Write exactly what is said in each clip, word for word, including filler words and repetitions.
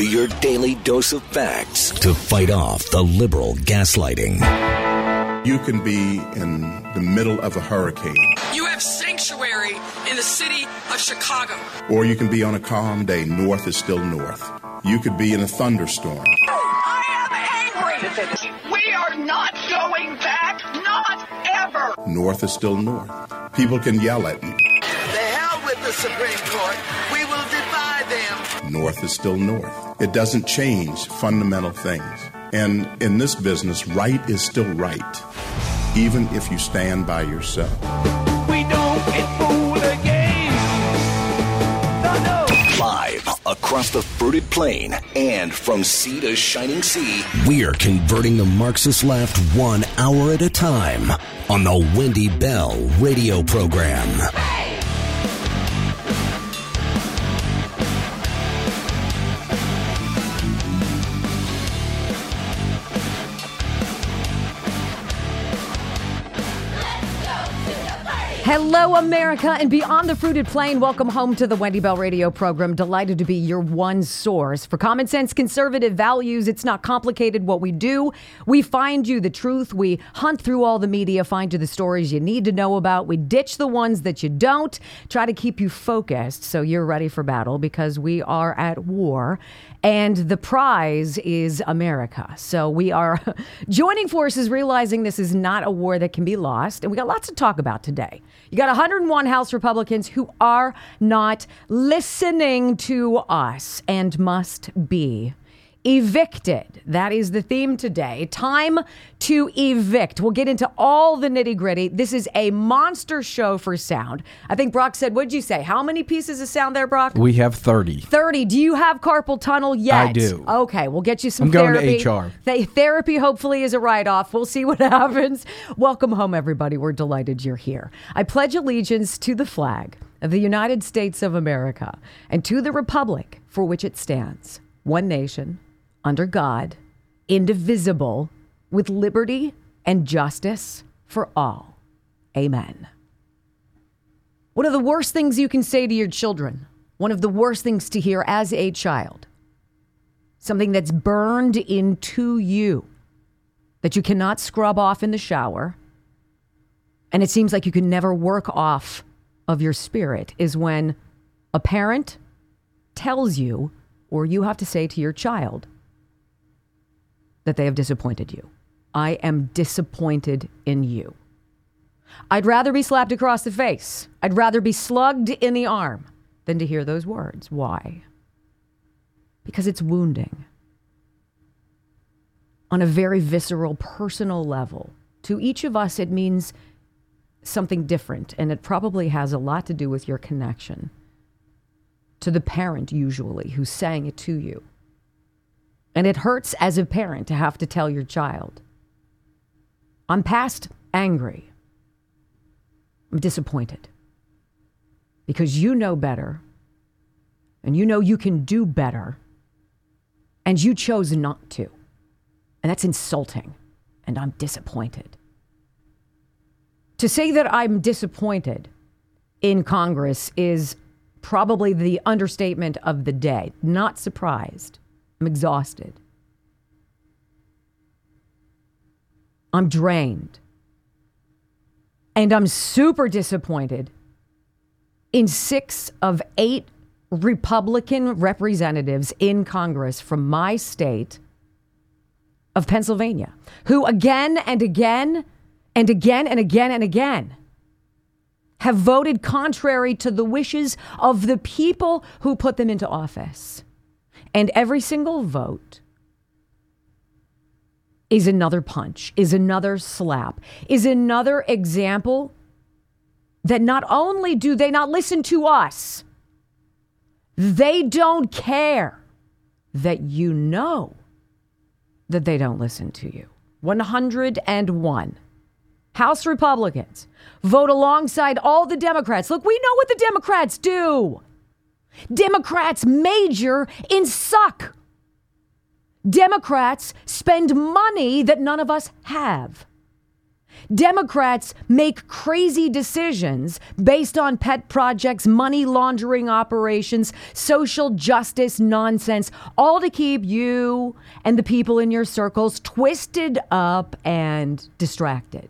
to your daily dose of facts to fight off the liberal gaslighting. You can be in the middle of a hurricane. You have sanctuary in the city of Chicago. Or you can be on a calm day. North is still north. You could be in a thunderstorm. I am angry. We are not going back. Not ever. North is still north. People can yell at you. The hell with the Supreme Court. We will defy them. North is still north. It doesn't change fundamental things. And in this business, right is still right, even if you stand by yourself. We don't get fooled again. No, no. Live across the fruited plain and from sea to shining sea, we are converting the Marxist left one hour at a time on the Wendy Bell radio program. Hey! Hello, America, and beyond the fruited plain, welcome home to the Wendy Bell radio program. Delighted to be your one source for common sense, conservative values. It's not complicated what we do. We find you the truth. We hunt through all the media, find you the stories you need to know about. We ditch the ones that you don't, try to keep you focused so you're ready for battle because we are at war. And the prize is America. So we are joining forces, realizing this is not a war that can be lost. And we got lots to talk about today. You got one hundred one House Republicans who are not listening to us and must be evicted. That is the theme today. Time to evict. We'll get into all the nitty gritty. This is a monster show for sound. I think Brock said, what'd you say? How many pieces of sound there, Brock? We have thirty. thirty. Do you have carpal tunnel yet? I do. Okay, we'll get you some I'm going therapy. to H R. Th- therapy hopefully is a write-off. We'll see what happens. Welcome home, everybody. We're delighted you're here. I pledge allegiance to the flag of the United States of America and to the republic for which it stands, one nation, under God, indivisible, with liberty and justice for all. Amen. One of the worst things you can say to your children, one of the worst things to hear as a child, something that's burned into you, that you cannot scrub off in the shower, and it seems like you can never work off of your spirit, is when a parent tells you, or you have to say to your child, that they have disappointed you. I am disappointed in you. I'd rather be slapped across the face. I'd rather be slugged in the arm than to hear those words. Why? Because it's wounding. On a very visceral, personal level. To each of us, it means something different, and it probably has a lot to do with your connection to the parent, usually, who's saying it to you. And it hurts as a parent to have to tell your child, I'm past angry. I'm disappointed. Because you know better. And you know you can do better. And you chose not to. And that's insulting. And I'm disappointed. To say that I'm disappointed in Congress is probably the understatement of the day. Not surprised. I'm exhausted. I'm drained. And I'm super disappointed in six of eight Republican representatives in Congress from my state of Pennsylvania, who again and again and again and again and again have voted contrary to the wishes of the people who put them into office. And every single vote is another punch, is another slap, is another example that not only do they not listen to us, they don't care that you know that they don't listen to you. one hundred one House Republicans vote alongside all the Democrats. Look, we know what the Democrats do. Democrats major in suck. Democrats spend money that none of us have. Democrats make crazy decisions based on pet projects, money laundering operations, social justice nonsense, all to keep you and the people in your circles twisted up and distracted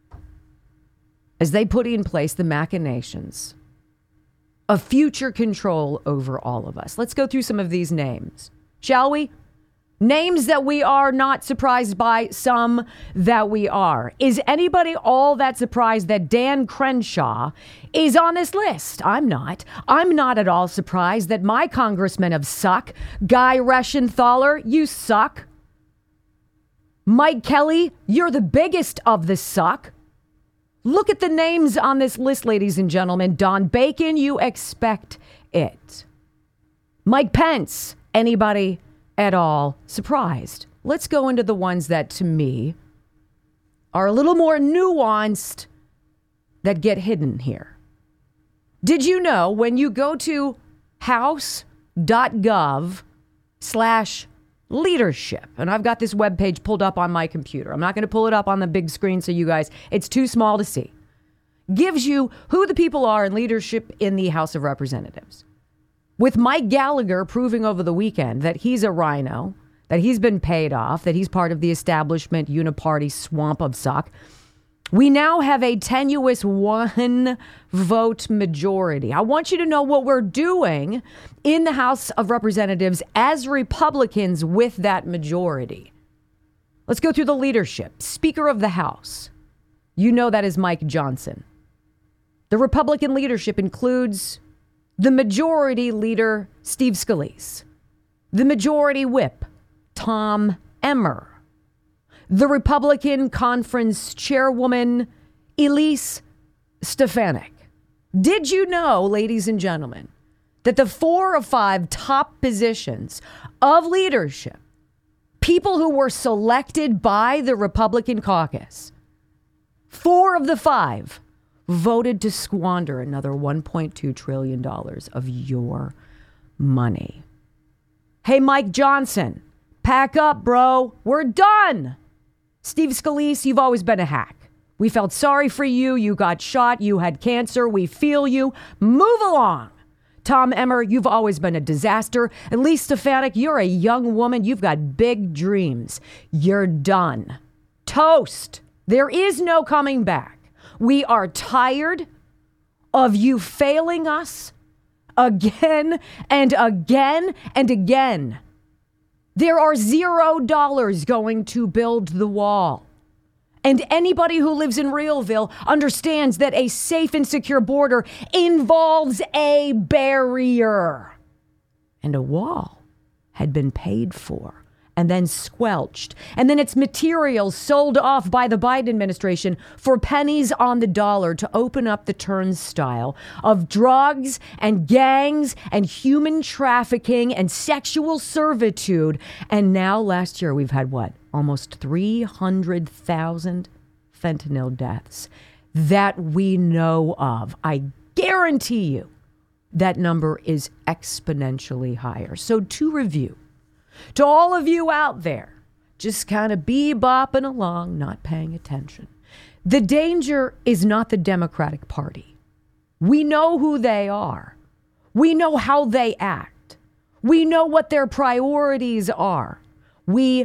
as they put in place the machinations of future control over all of us. Let's go through some of these names, shall we? Names that we are not surprised by, some that we are. Is anybody all that surprised that Dan Crenshaw is on this list? I'm not. I'm not at all surprised that my congressmen have suck. Guy Reschenthaler, you suck. Mike Kelly, you're the biggest of the suck. Look at the names on this list, ladies and gentlemen. Don Bacon, you expect it. Mike Pence, anybody at all surprised? Let's go into the ones that, to me, are a little more nuanced, that get hidden here. Did you know when you go to house.gov slash leadership, and I've got this webpage pulled up on my computer. I'm not going to pull it up on the big screen so you guys, it's too small to see. Gives you who the people are in leadership in the House of Representatives. With Mike Gallagher proving over the weekend that he's a rhino, that he's been paid off, that he's part of the establishment uniparty swamp of suck, we now have a tenuous one vote majority. I want you to know what we're doing in the House of Representatives as Republicans with that majority. Let's go through the leadership. Speaker of the House. You know that is Mike Johnson. The Republican leadership includes the Majority Leader, Steve Scalise. The Majority Whip, Tom Emmer. The Republican Conference Chairwoman, Elise Stefanik. Did you know, ladies and gentlemen, that the four or five top positions of leadership, people who were selected by the Republican caucus, four of the five voted to squander another one point two trillion dollars of your money? Hey, Mike Johnson, pack up, bro. We're done. Steve Scalise, you've always been a hack. We felt sorry for you. You got shot. You had cancer. We feel you. Move along. Tom Emmer, you've always been a disaster. Elise Stefanik, you're a young woman. You've got big dreams. You're done. Toast. There is no coming back. We are tired of you failing us again and again and again. There are zero dollars going to build the wall. And anybody who lives in Realville understands that a safe and secure border involves a barrier. And a wall had been paid for and then squelched. And then its materials sold off by the Biden administration for pennies on the dollar to open up the turnstile of drugs and gangs and human trafficking and sexual servitude. And now last year we've had what? Almost three hundred thousand fentanyl deaths that we know of. I guarantee you that number is exponentially higher. So to review, to all of you out there, just kind of bebopping along, not paying attention. The danger is not the Democratic Party. We know who they are. We know how they act. We know what their priorities are. We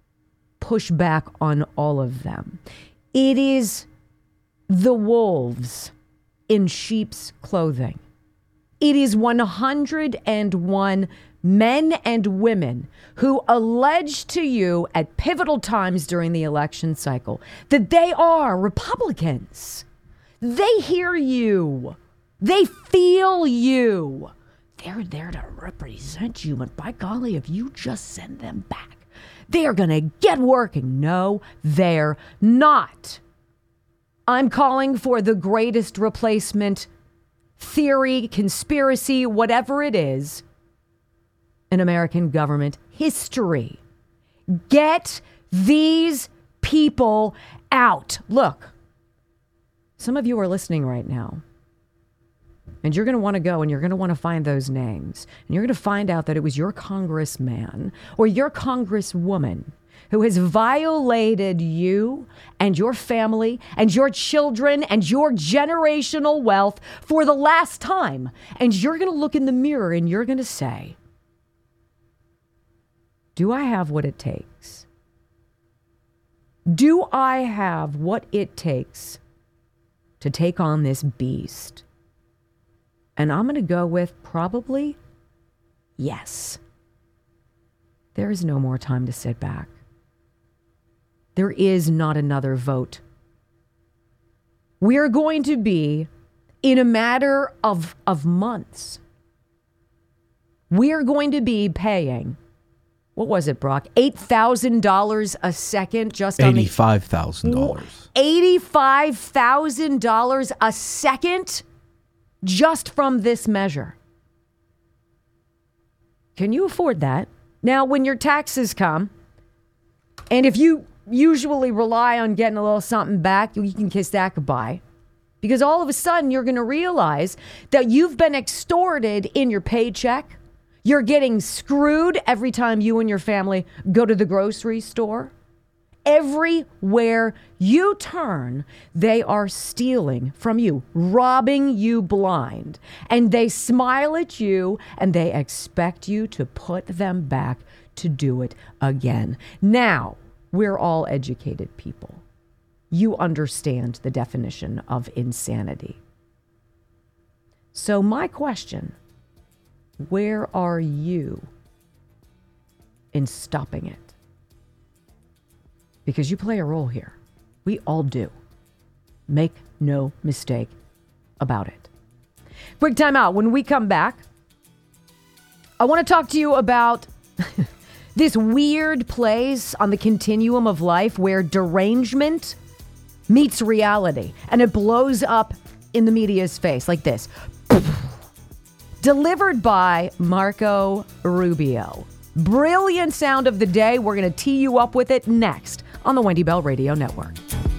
push back on all of them. It is the wolves in sheep's clothing. It is one hundred one men and women who allege to you at pivotal times during the election cycle that they are Republicans. They hear you. They feel you. They're there to represent you. But by golly, if you just send them back, they are going to get working. No, they're not. I'm calling for the greatest replacement theory, conspiracy, whatever it is, in American government history. Get these people out. Look, some of you are listening right now, and you're going to want to go and you're going to want to find those names. And you're going to find out that it was your congressman or your congresswoman who has violated you and your family and your children and your generational wealth for the last time. And you're going to look in the mirror and you're going to say, do I have what it takes? Do I have what it takes to take on this beast? And I'm going to go with probably yes. There is no more time to sit back. There is not another vote. We are going to be, in a matter of, of months, we are going to be paying, what was it, Brock? eight thousand dollars a second just on the... eighty-five thousand dollars. eighty-five thousand dollars a second just from this measure. Can you afford that? Now, when your taxes come, and if you usually rely on getting a little something back, you can kiss that goodbye. Because all of a sudden, you're going to realize that you've been extorted in your paycheck. You're getting screwed every time you and your family go to the grocery store. Everywhere you turn, they are stealing from you, robbing you blind. And they smile at you and they expect you to put them back to do it again. Now, we're all educated people. You understand the definition of insanity. So my question, where are you in stopping it? Because you play a role here. We all do. Make no mistake about it. Quick time out. When we come back, I want to talk to you about this weird place on the continuum of life where derangement meets reality. And it blows up in the media's face like this. Delivered by Marco Rubio. Brilliant sound of the day. We're going to tee you up with it next on the Wendy Bell Radio Network.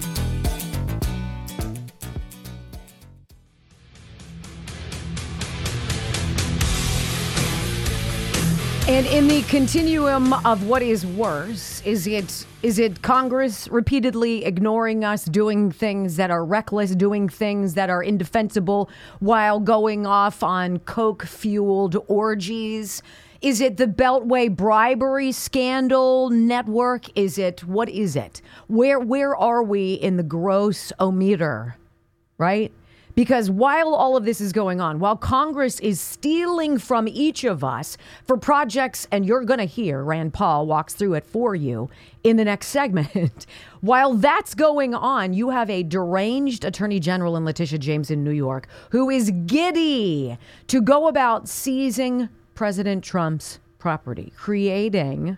And in the continuum of what is worse, is it is it Congress repeatedly ignoring us, doing things that are reckless, doing things that are indefensible while going off on coke-fueled orgies? Is it the Beltway bribery scandal network? Is it, what is it? Where where are we in the gross-o-meter, right? Because while all of this is going on, while Congress is stealing from each of us for projects, and you're going to hear Rand Paul walks through it for you in the next segment, while that's going on, you have a deranged Attorney General in Letitia James in New York who is giddy to go about seizing President Trump's property, creating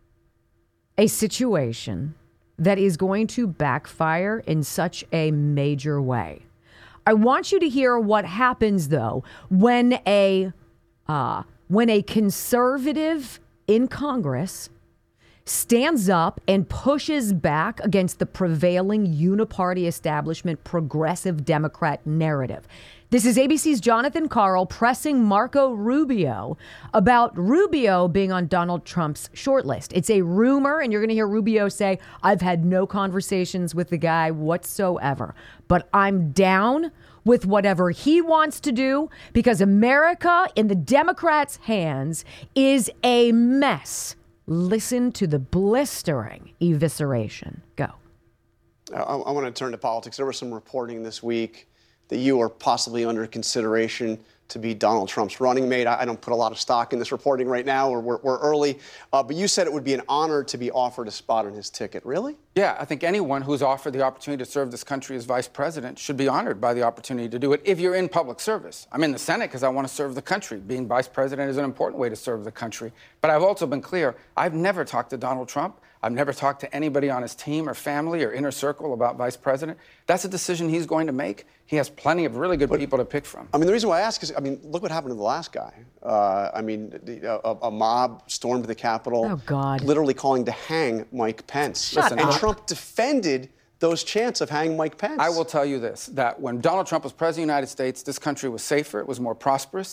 a situation that is going to backfire in such a major way. I want you to hear what happens, though, when a uh, when a conservative in Congress stands up and pushes back against the prevailing uniparty establishment progressive Democrat narrative. This is A B C's Jonathan Karl pressing Marco Rubio about Rubio being on Donald Trump's shortlist. It's a rumor, and you're going to hear Rubio say, I've had no conversations with the guy whatsoever, but I'm down with whatever he wants to do because America in the Democrats' hands is a mess. Listen to the blistering evisceration. Go. I, I want to turn to politics. There was some reporting this week that you are possibly under consideration to be Donald Trump's running mate. I, I don't put a lot of stock in this reporting right now, or we're, we're early. Uh, but you said it would be an honor to be offered a spot on his ticket. Really? Yeah, I think anyone who's offered the opportunity to serve this country as vice president should be honored by the opportunity to do it if you're in public service. I'm in the Senate because I want to serve the country. Being vice president is an important way to serve the country. But I've also been clear, I've never talked to Donald Trump. I've never talked to anybody on his team or family or inner circle about vice president. That's a decision he's going to make. He has plenty of really good but, people to pick from. I mean, the reason why I ask is, I mean, look what happened to the last guy. Uh, I mean, a, a mob stormed the Capitol, oh, God. literally calling to hang Mike Pence. Shut and up. Trump defended those chants of hanging Mike Pence. I will tell you this, that when Donald Trump was president of the United States, this country was safer, it was more prosperous.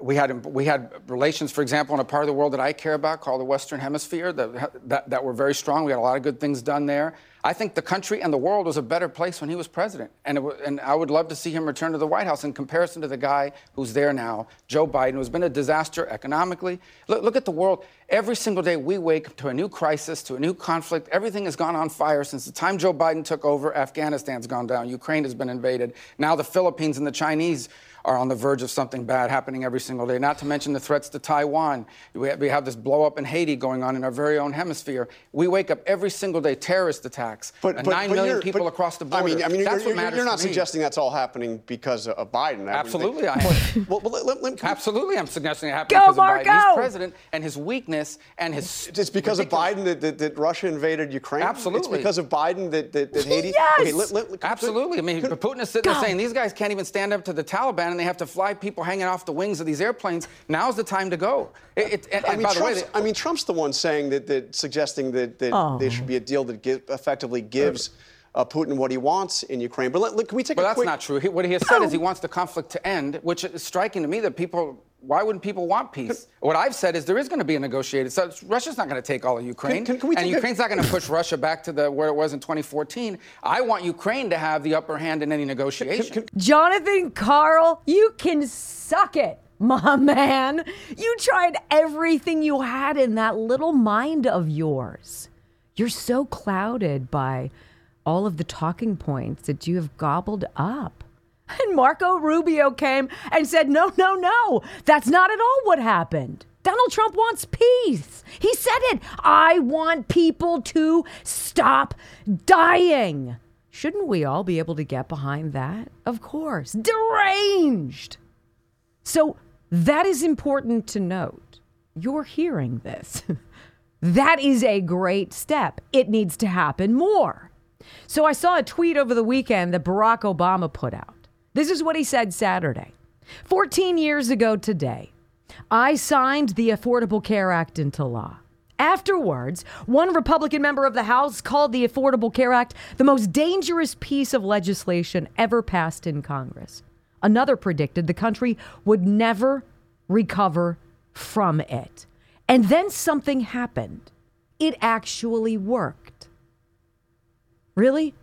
we had we had relations, for example, in a part of the world that I care about called the Western Hemisphere that, that, that were very strong. We had a lot of good things done there. I think the country and the world was a better place when he was president. And, it, and I would love to see him return to the White House in comparison to the guy who's there now, Joe Biden, who's been a disaster economically. Look, look at the world. Every single day we wake to a new crisis, to a new conflict. Everything has gone on fire since the time Joe Biden took over. Afghanistan's gone down. Ukraine has been invaded. Now the Philippines and the Chinese are on the verge of something bad happening every single day, not to mention the threats to Taiwan. We have, we have this blow up in Haiti going on in our very own hemisphere. We wake up every single day, terrorist attacks, but, and but, nine but million people but, across the border. I mean, I mean that's you're, what you're, you're not to me. suggesting that's all happening because of Biden. Absolutely, I am. well, well, let, let, Absolutely, I'm suggesting it happened Go, because Marco! of Biden. He's president, and his weakness and his... It's because ridiculous... of Biden that, that, that Russia invaded Ukraine? Absolutely. It's because of Biden that, that, that Haiti... Yes! Okay, let, let, let, Absolutely. I mean, Putin is sitting there saying these guys can't even stand up to the Taliban, and they have to fly people hanging off the wings of these airplanes. Now's the time to go. It, it, and, I, mean, by the way, they, I mean, Trump's the one saying that, that suggesting that, that oh. there should be a deal that give, effectively gives uh, Putin what he wants in Ukraine. But let, let, can we take well, a that's quick... not true. He, what he has said is he wants the conflict to end, which is striking to me that people... Why wouldn't people want peace? What I've said is there is going to be a negotiated. So Russia's not going to take all of Ukraine, can, can, can we and Ukraine's a... not going to push Russia back to the where it was in twenty fourteen. I want Ukraine to have the upper hand in any negotiation. Can, can, Jonathan Karl, you can suck it, my man. You tried everything you had in that little mind of yours. You're so clouded by all of the talking points that you have gobbled up. And Marco Rubio came and said, no, no, no, that's not at all what happened. Donald Trump wants peace. He said it. I want people to stop dying. Shouldn't we all be able to get behind that? Of course. Deranged. So that is important to note. You're hearing this. That is a great step. It needs to happen more. So I saw a tweet over the weekend that Barack Obama put out. This is what he said Saturday. fourteen years ago today, I signed the Affordable Care Act into law. Afterwards, one Republican member of the House called the Affordable Care Act the most dangerous piece of legislation ever passed in Congress. Another predicted the country would never recover from it. And then something happened. It actually worked. Really?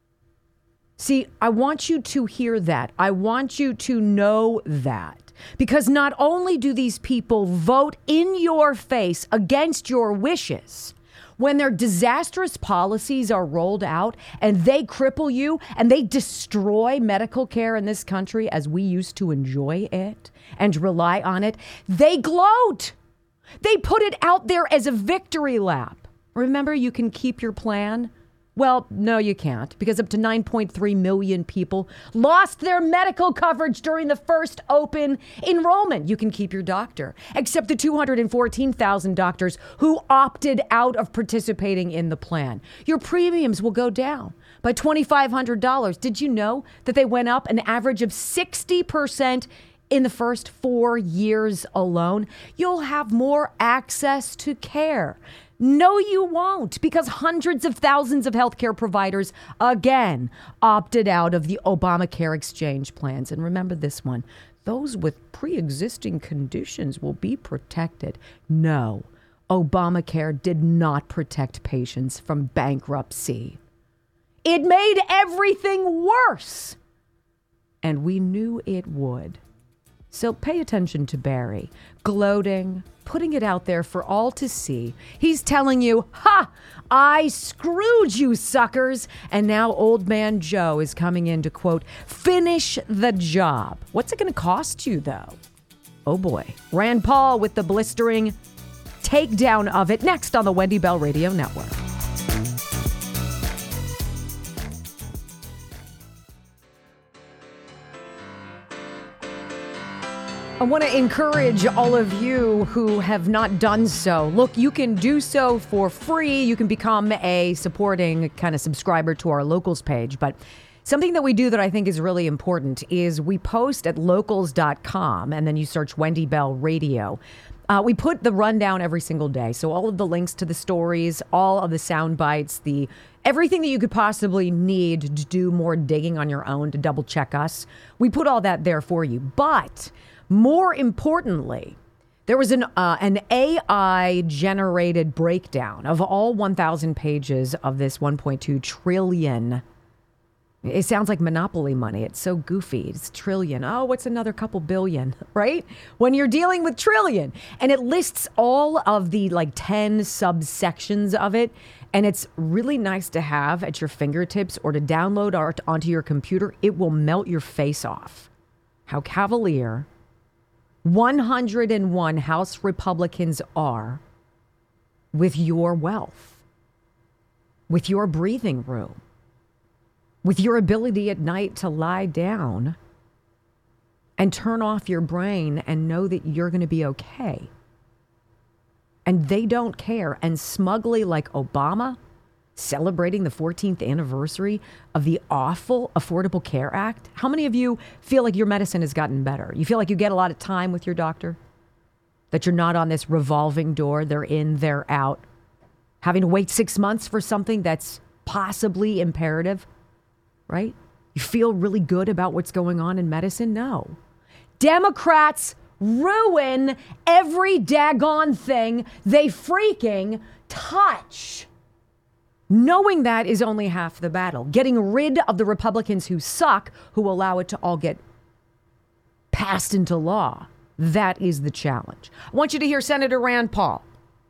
See, I want you to hear that. I want you to know that. Because not only do these people vote in your face against your wishes, when their disastrous policies are rolled out and they cripple you and they destroy medical care in this country as we used to enjoy it and rely on it, they gloat. They put it out there as a victory lap. Remember, you can keep your plan. Well, no, you can't, because up to nine point three million people lost their medical coverage during the first open enrollment. You can keep your doctor, except the two hundred fourteen thousand doctors who opted out of participating in the plan. Your premiums will go down by two thousand five hundred dollars. Did you know that they went up an average of sixty percent in the first four years alone? You'll have more access to care. No, you won't, because hundreds of thousands of healthcare providers, again, opted out of the Obamacare exchange plans. And remember this one, those with pre-existing conditions will be protected. No, Obamacare did not protect patients from bankruptcy. It made everything worse. And we knew it would. So pay attention to Barry, gloating, putting it out there for all to see. He's telling you, ha, I screwed you suckers. And now old man Joe is coming in to, quote, finish the job. What's it going to cost you, though? Oh, boy. Rand Paul with the blistering takedown of it next on the Wendy Bell Radio Network. I want to encourage all of you who have not done so. Look, you can do so for free. You can become a supporting kind of subscriber to our Locals page. But something that we do that I think is really important is we post at locals dot com, and then you search Wendy Bell Radio. Uh, we put the rundown every single day. So all of the links to the stories, all of the sound bites, the everything that you could possibly need to do more digging on your own to double check us. We put all that there for you. But More importantly, there was an uh, an A I-generated breakdown of all one thousand pages of this one point two trillion. It sounds like Monopoly money. It's so goofy. It's trillion. Oh, what's another couple billion, right? When you're dealing with trillion. And it lists all of the like ten subsections of it. And it's really nice to have at your fingertips or to download art onto your computer. It will melt your face off. How cavalier one hundred one House Republicans are with your wealth, with your breathing room, with your ability at night to lie down and turn off your brain and know that you're going to be okay. And they don't care. And smugly, like Obama, celebrating the fourteenth anniversary of the awful Affordable Care Act. How many of you feel like your medicine has gotten better? You feel like you get a lot of time with your doctor? That you're not on this revolving door, they're in, they're out, having to wait six months for something that's possibly imperative? Right? You feel really good about what's going on in medicine? No. Democrats ruin every daggone thing they freaking touch. Knowing that is only half the battle. Getting rid of the Republicans who suck, who allow it to all get passed into law. That is the challenge. I want you to hear Senator Rand Paul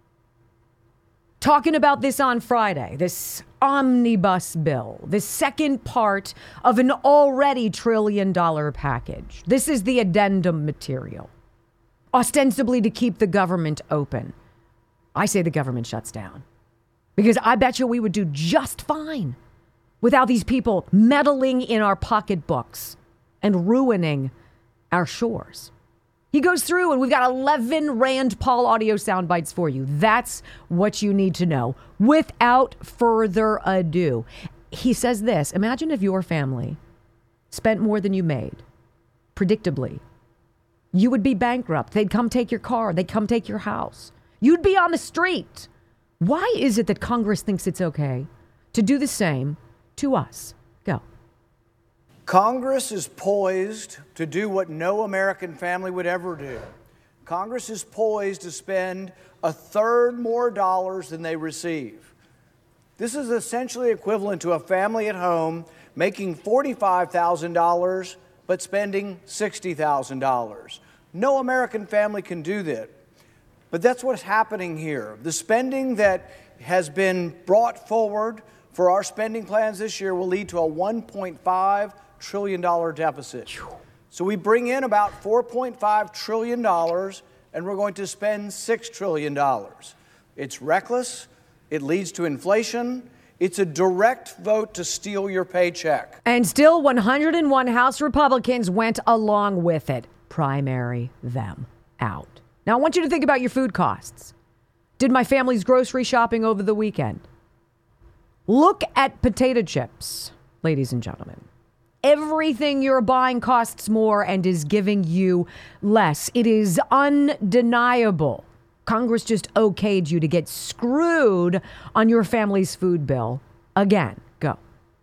talking about this on Friday, this omnibus bill, the second part of an already trillion dollar package. This is the addendum material, ostensibly to keep the government open. I say the government shuts down because I bet you we would do just fine without these people meddling in our pocketbooks and ruining our shores. He goes through and we've got eleven Rand Paul audio sound bites for you. That's what you need to know. Without further ado, he says this: imagine if your family spent more than you made, predictably. You would be bankrupt. They'd come take your car. They'd come take your house. You'd be on the street. Why is it that Congress thinks it's okay to do the same to us? Go. Congress is poised to do what no American family would ever do. Congress is poised to spend a third more dollars than they receive. This is essentially equivalent to a family at home making forty-five thousand dollars but spending sixty thousand dollars. No American family can do that. But that's what's happening here. The spending that has been brought forward for our spending plans this year will lead to a one point five trillion dollars deficit. So we bring in about four point five trillion dollars and we're going to spend six trillion dollars. It's reckless. It leads to inflation. It's a direct vote to steal your paycheck. And still one hundred one House Republicans went along with it. Primary them out. Now I want you to think about your food costs. Did my family's grocery shopping over the weekend? Look at potato chips, ladies and gentlemen. Everything you're buying costs more and is giving you less. It is undeniable. Congress just okayed you to get screwed on your family's food bill again. Go.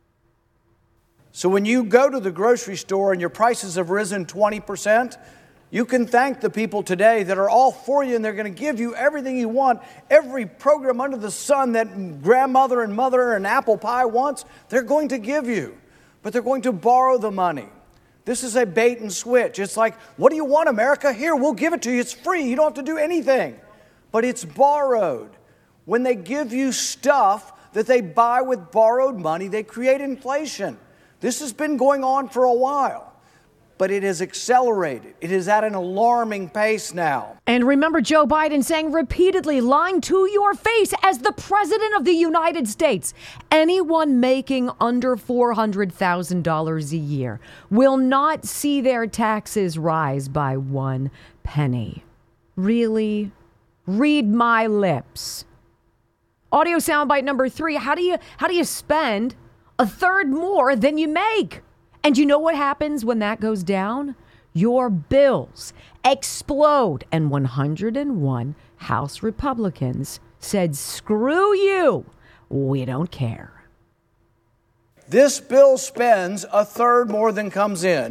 So when you go to the grocery store and your prices have risen twenty percent, you can thank the people today that are all for you and they're going to give you everything you want. Every program under the sun that grandmother and mother and apple pie wants, they're going to give you. But they're going to borrow the money. This is a bait and switch. It's like, what do you want, America? Here, we'll give it to you. It's free. You don't have to do anything. But it's borrowed. When they give you stuff that they buy with borrowed money, they create inflation. This has been going on for a while, but it has accelerated. It is at an alarming pace now. And remember Joe Biden saying repeatedly, lying to your face as the president of the United States, anyone making under four hundred thousand dollars a year will not see their taxes rise by one penny. Really? Read my lips. Audio soundbite number three. How do you how do you spend a third more than you make? And you know what happens when that goes down? Your bills explode. And one hundred one House Republicans said, screw you. We don't care. This bill spends a third more than comes in,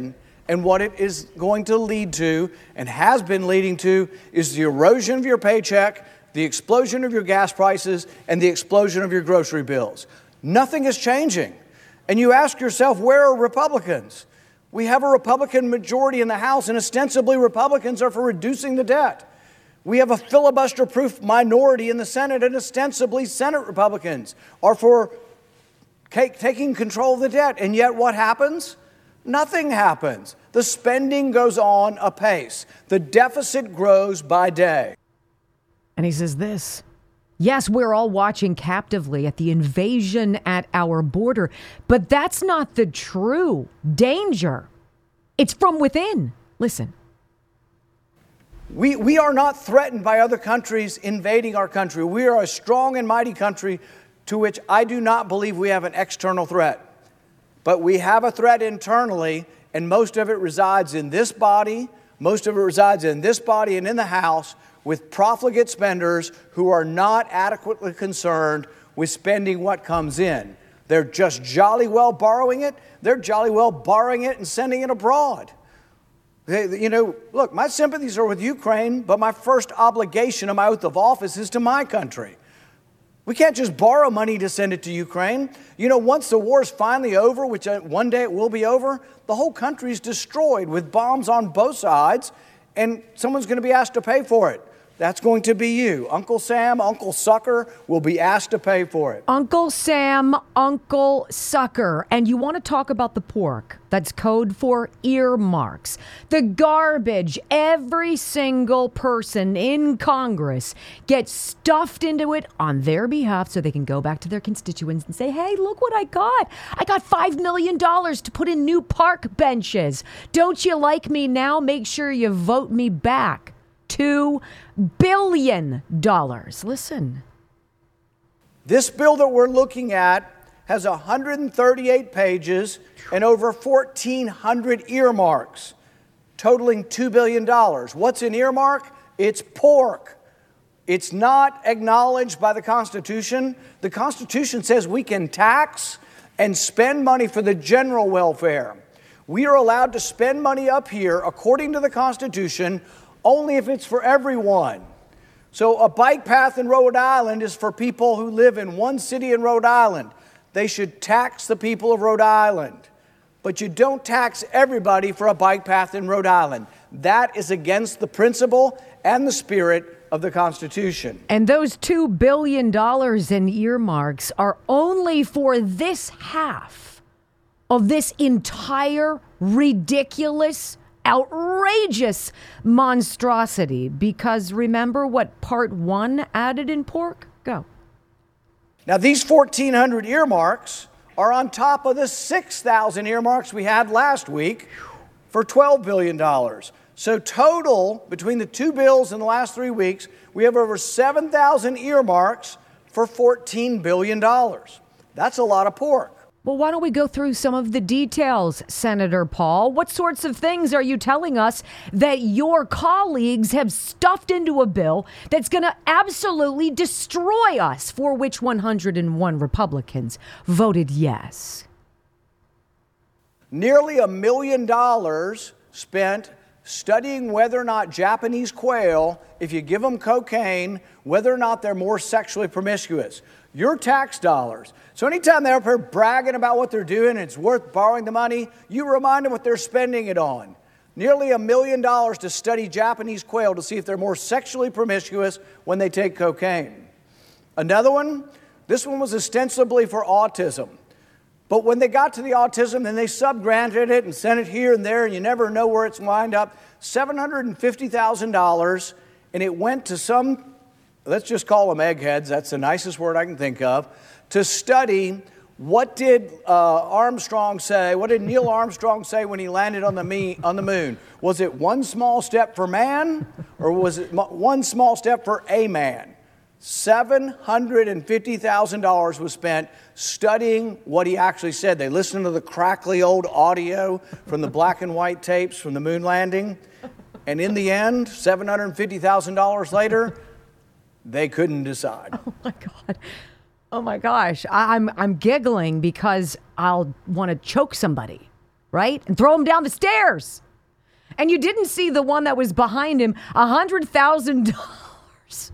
And what it is going to lead to, and has been leading to, is the erosion of your paycheck, the explosion of your gas prices, and the explosion of your grocery bills. Nothing is changing. And you ask yourself, where are Republicans? We have a Republican majority in the House, and ostensibly Republicans are for reducing the debt. We have a filibuster-proof minority in the Senate, and ostensibly Senate Republicans are for taking control of the debt. And yet what happens? Nothing happens. The spending goes on apace. The deficit grows by day. And he says this. Yes, we're all watching captively at the invasion at our border, but that's not the true danger. It's from within. Listen. We, we are not threatened by other countries invading our country. We are a strong and mighty country to which I do not believe we have an external threat. But we have a threat internally, and most of it resides in this body, most of it resides in this body and in the House, with profligate spenders who are not adequately concerned with spending what comes in. They're just jolly well borrowing it. They're jolly well borrowing it and sending it abroad. They, you know, look, my sympathies are with Ukraine, but my first obligation of my oath of office is to my country. We can't just borrow money to send it to Ukraine. You know, once the war is finally over, which one day it will be over, the whole country is destroyed with bombs on both sides, and someone's going to be asked to pay for it. That's going to be you. Uncle Sam, Uncle Sucker will be asked to pay for it. Uncle Sam, Uncle Sucker. And you want to talk about the pork. That's code for earmarks. The garbage every single person in Congress gets stuffed into it on their behalf so they can go back to their constituents and say, hey, look what I got. I got five million dollars to put in new park benches. Don't you like me now? Make sure you vote me back. Two billion dollars. Listen. This bill that we're looking at has one hundred thirty-eight pages and over fourteen hundred earmarks, totaling two billion dollars. What's an earmark? It's pork. It's not acknowledged by the Constitution. The Constitution says we can tax and spend money for the general welfare. We are allowed to spend money up here, according to the Constitution, only if it's for everyone. So a bike path in Rhode Island is for people who live in one city in Rhode Island. They should tax the people of Rhode Island. But you don't tax everybody for a bike path in Rhode Island. That is against the principle and the spirit of the Constitution. And those two billion dollars in earmarks are only for this half of this entire ridiculous, outrageous monstrosity. Because remember what part one added in pork? Go. Now, these fourteen hundred earmarks are on top of the six thousand earmarks we had last week for twelve billion dollars. So total, between the two bills in the last three weeks, we have over seven thousand earmarks for fourteen billion dollars. That's a lot of pork. Well, why don't we go through some of the details, Senator Paul? What sorts of things are you telling us that your colleagues have stuffed into a bill that's going to absolutely destroy us, for which one hundred one Republicans voted yes? Nearly a million dollars spent studying whether or not Japanese quail, if you give them cocaine, whether or not they're more sexually promiscuous. Your tax dollars. So anytime they're up here bragging about what they're doing and it's worth borrowing the money, you remind them what they're spending it on. Nearly a million dollars to study Japanese quail to see if they're more sexually promiscuous when they take cocaine. Another one, this one was ostensibly for autism. But when they got to the autism, then they subgranted it and sent it here and there, and you never know where it's lined up. seven hundred fifty thousand dollars, and it went to some, let's just call them eggheads, that's the nicest word I can think of, to study what did uh, Armstrong say, what did Neil Armstrong say when he landed on the, me- on the moon? Was it one small step for man, or was it one small step for a man? seven hundred fifty thousand dollars was spent studying what he actually said. They listened to the crackly old audio from the black and white tapes from the moon landing. And in the end, seven hundred fifty thousand dollars later, they couldn't decide. Oh, my God. Oh, my gosh. I- I'm, I'm giggling because I'll want to choke somebody right? And throw him down the stairs. And you didn't see the one that was behind him, one hundred thousand dollars.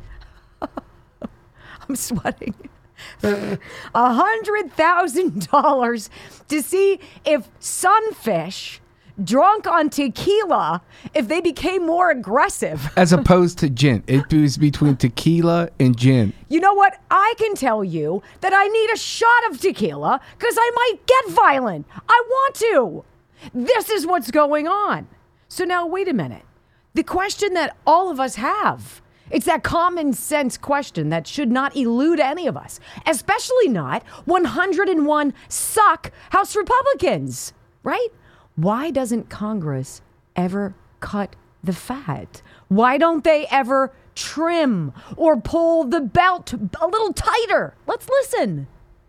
I'm sweating. one hundred thousand dollars to see if sunfish drunk on tequila, if they became more aggressive. As opposed to gin. It was between tequila and gin. You know what? I can tell you that I need a shot of tequila because I might get violent. I want to. This is what's going on. So now, wait a minute. The question that all of us have, it's that common sense question that should not elude any of us, especially not one hundred one suck House Republicans, right? Why doesn't Congress ever cut the fat? Why don't they ever trim or pull the belt a little tighter? Let's listen.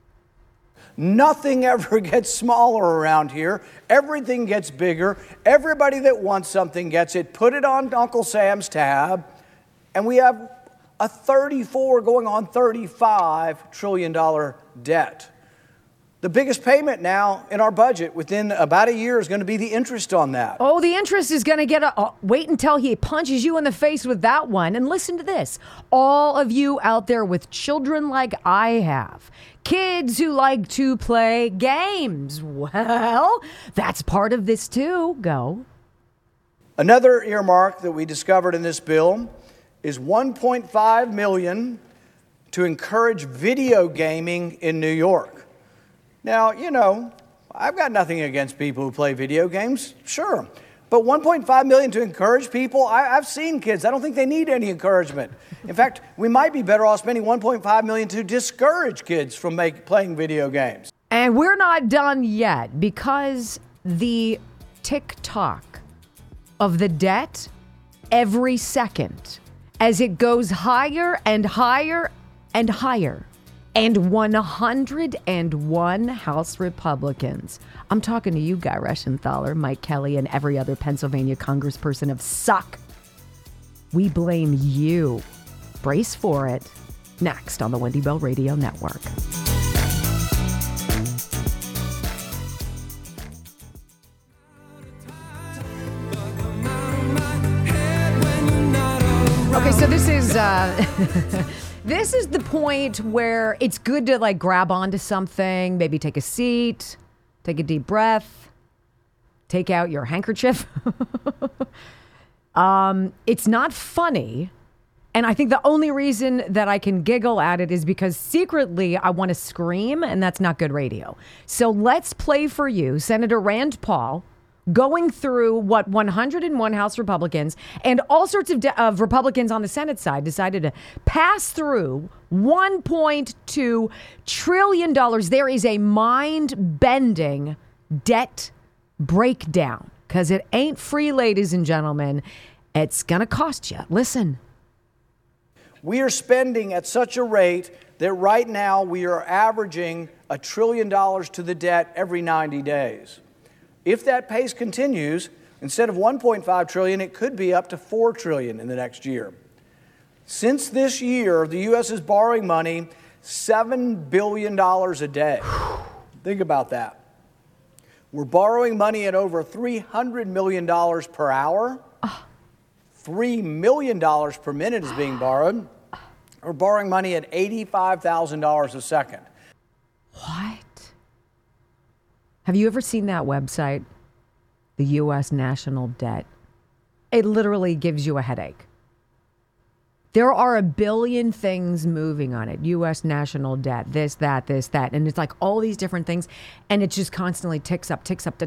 Nothing ever gets smaller around here. Everything gets bigger. Everybody that wants something gets it. Put it on Uncle Sam's tab. And we have a thirty-four going on thirty-five trillion dollars debt. The biggest payment now in our budget within about a year is going to be the interest on that. Oh, the interest is going to get a... Oh, wait until he punches you in the face with that one. And listen to this. All of you out there with children like I have, kids who like to play games, well, that's part of this too. Go. Another earmark that we discovered in this bill is one point five million dollars to encourage video gaming in New York. Now, you know, I've got nothing against people who play video games, sure. But one point five million dollars to encourage people, I, I've seen kids. I don't think they need any encouragement. In fact, we might be better off spending one point five million dollars to discourage kids from make, playing video games. And we're not done yet because the tick-tock of the debt every second as it goes higher and higher and higher. And one hundred one House Republicans, I'm talking to you, Guy Reschenthaler, Mike Kelly, and every other Pennsylvania congressperson of suck. We blame you. Brace for it. Next on the Wendy Bell Radio Network. Okay, so this is... Uh, This is the point where it's good to like grab onto something, maybe take a seat, take a deep breath, take out your handkerchief. um, it's not funny. And I think the only reason that I can giggle at it is because secretly I want to scream, and that's not good radio. So let's play for you Senator Rand Paul going through what one hundred one House Republicans and all sorts of, de- of Republicans on the Senate side decided to pass through one point two trillion dollars. There is a mind-bending debt breakdown because it ain't free, ladies and gentlemen. It's going to cost you. Listen. We are spending at such a rate that right now we are averaging a trillion dollars to the debt every ninety days. If that pace continues, instead of one point five trillion dollars, it could be up to four trillion dollars in the next year. Since this year, the U S is borrowing money seven billion dollars a day. Think about that. We're borrowing money at over three hundred million dollars per hour. three million dollars per minute is being borrowed. We're borrowing money at eighty-five thousand dollars a second. What? Have you ever seen that website, the U S National Debt? It literally gives you a headache. There are a billion things moving on it. U S National Debt, this, that, this, that. And it's like all these different things. And it just constantly ticks up, ticks up.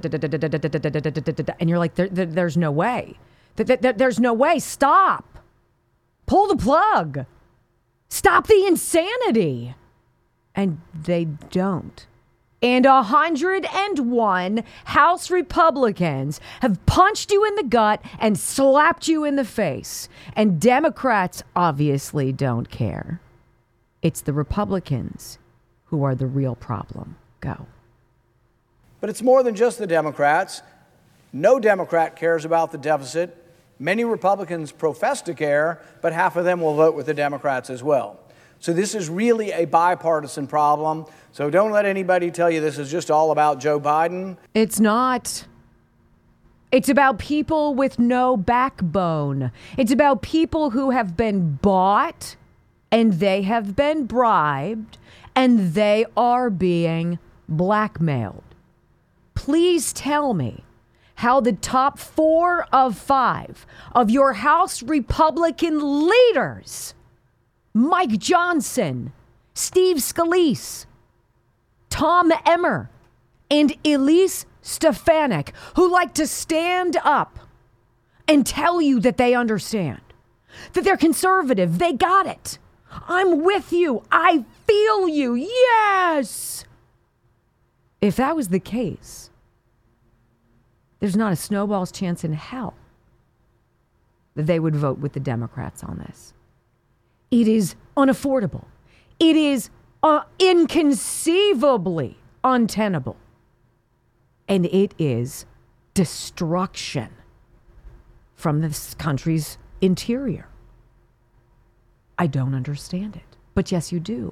And you're like, there, there, there's no way. There, there, there's no way. Stop. Pull the plug. Stop the insanity. And they don't. And one hundred one House Republicans have punched you in the gut and slapped you in the face. And Democrats obviously don't care. It's the Republicans who are the real problem. Go. But it's more than just the Democrats. No Democrat cares about the deficit. Many Republicans profess to care, but half of them will vote with the Democrats as well. So this is really a bipartisan problem. So don't let anybody tell you this is just all about Joe Biden. It's not. It's about people with no backbone. It's about people who have been bought and they have been bribed and they are being blackmailed. Please tell me how the top four of five of your House Republican leaders, Mike Johnson, Steve Scalise, Tom Emmer, and Elise Stefanik, who like to stand up and tell you that they understand, that they're conservative, they got it. I'm with you. I feel you. Yes. If that was the case, there's not a snowball's chance in hell that they would vote with the Democrats on this. It is unaffordable. It is uh, inconceivably untenable. And it is destruction from this country's interior. I don't understand it. But yes, you do.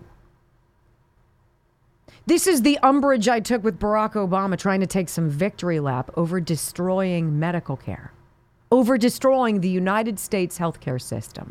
This is the umbrage I took with Barack Obama trying to take some victory lap over destroying medical care, over destroying the United States healthcare system.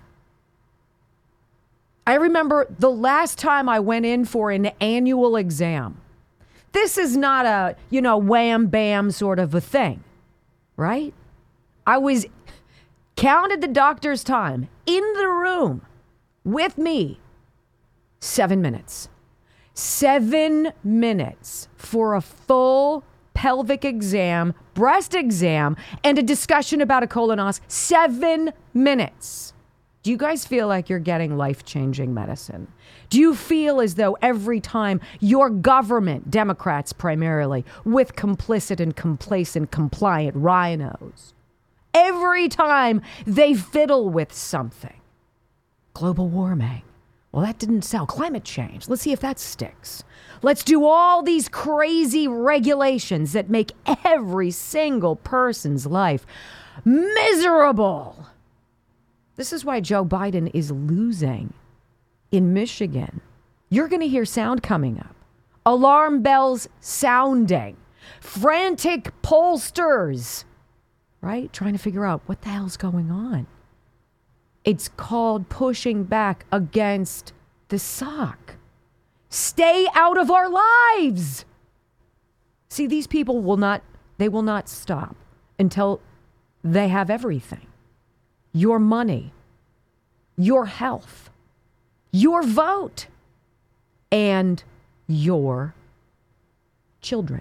I remember the last time I went in for an annual exam. This is not a, you know, wham bam sort of a thing, right? I was counted the doctor's time in the room with me. Seven minutes. Seven minutes for a full pelvic exam, breast exam, and a discussion about a colonoscopy. Seven minutes. Do you guys feel like you're getting life-changing medicine? Do you feel as though every time your government, Democrats primarily, with complicit and complacent, compliant rhinos, every time they fiddle with something, global warming, well, that didn't sell. Climate change, let's see if that sticks. Let's do all these crazy regulations that make every single person's life miserable. This is why Joe Biden is losing in Michigan. You're going to hear sound coming up. Alarm bells sounding. Frantic pollsters, right? Trying to figure out what the hell's going on. It's called pushing back against the sock. Stay out of our lives. See, these people will not, they will not stop until they have everything. Your money, your health, your vote, and your children.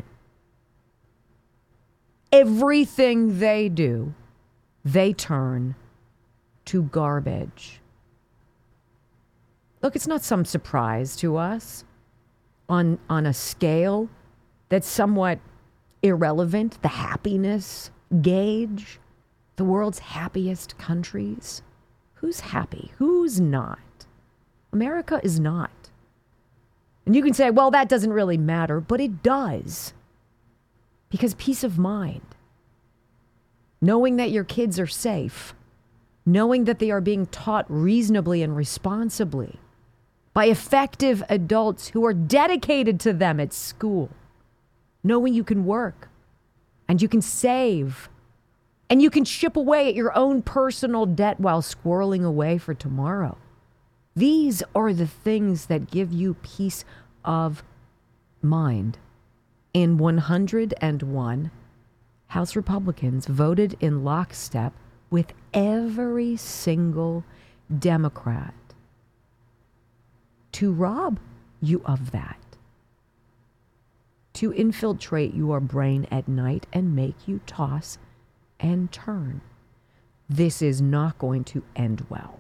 Everything they do, they turn to garbage. Look, it's not some surprise to us on, on a scale that's somewhat irrelevant, the happiness gauge. The world's happiest countries. Who's happy? Who's not? America is not. And you can say, well, that doesn't really matter, but it does. Because peace of mind, knowing that your kids are safe, knowing that they are being taught reasonably and responsibly by effective adults who are dedicated to them at school, knowing you can work and you can save and you can chip away at your own personal debt while squirreling away for tomorrow. These are the things that give you peace of mind. And one hundred one House Republicans voted in lockstep with every single Democrat to rob you of that, to infiltrate your brain at night and make you toss and turn. This is not going to end well.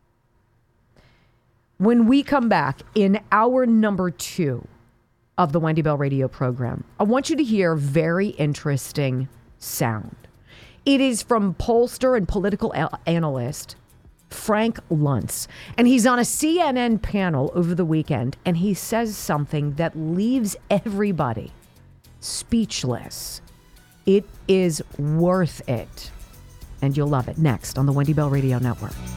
When we come back in hour number two of the Wendy Bell radio program, I want you to hear very interesting sound. It is from pollster and political al- analyst Frank Luntz, and he's on a C N N panel over the weekend, and he says something that leaves everybody speechless. It is worth it. And you'll love it. Next on the Wendy Bell Radio Network.